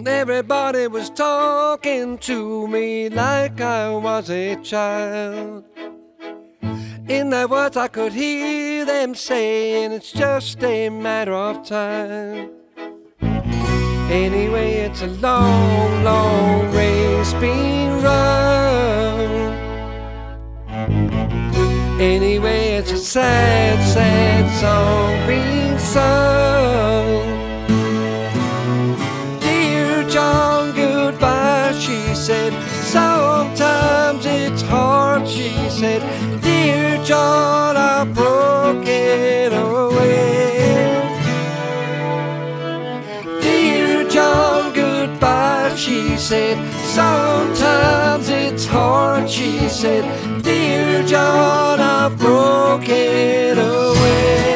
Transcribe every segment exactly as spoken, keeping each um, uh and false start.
Everybody was talking to me like I was a child. In their words I could hear them saying it's just a matter of time. Anyway, it's a long, long race being run. Anyway, it's a sad, sad song being sung. Dear John, goodbye, she said. Sometimes it's hard, she said. Dear John, I've broken away. Dear John, goodbye, she said. Sometimes it's hard, she said. Dear John, I've broken away.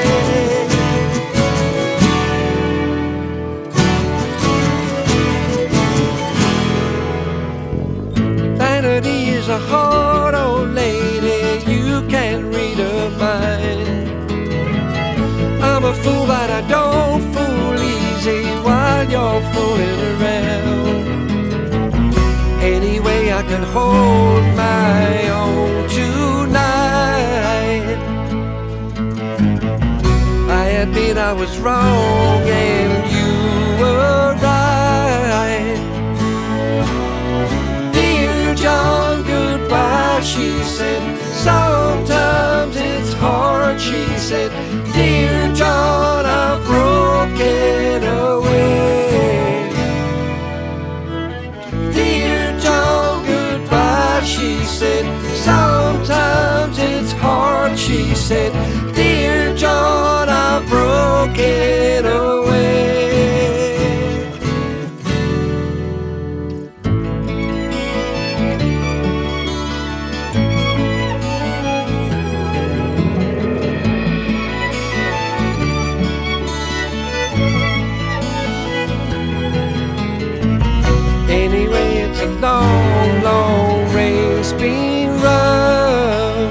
Vanity is a hard old lady, you can't read her mind. I'm a fool, but I don't fool easy while you're fooling around. Anyway, I can hold my own tonight. I admit I was wrong and you were right. Dear John, goodbye, she said. Sometimes it's hard, she said. Dear John, I've broken away. Dear John, goodbye, she said. Sometimes it's hard, she said. Dear John, I've broken away. Anyway, it's a long, long race being run.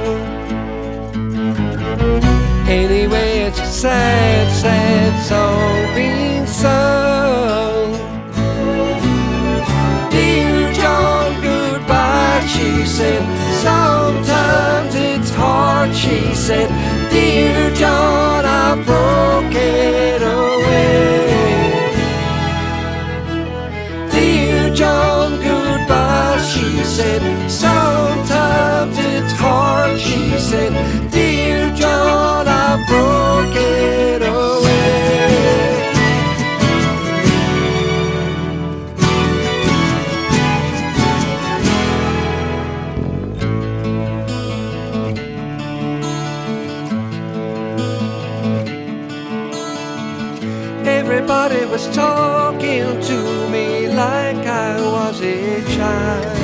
Anyway, it's a sad, sad song being sung. Dear John, goodbye, she said. Sometimes it's hard, she said. Dear John, I've broken away. Dear John, goodbye, she said. Sometimes it's hard, she said. Dear John, I've broken away. Everybody was talking to me like I was a child.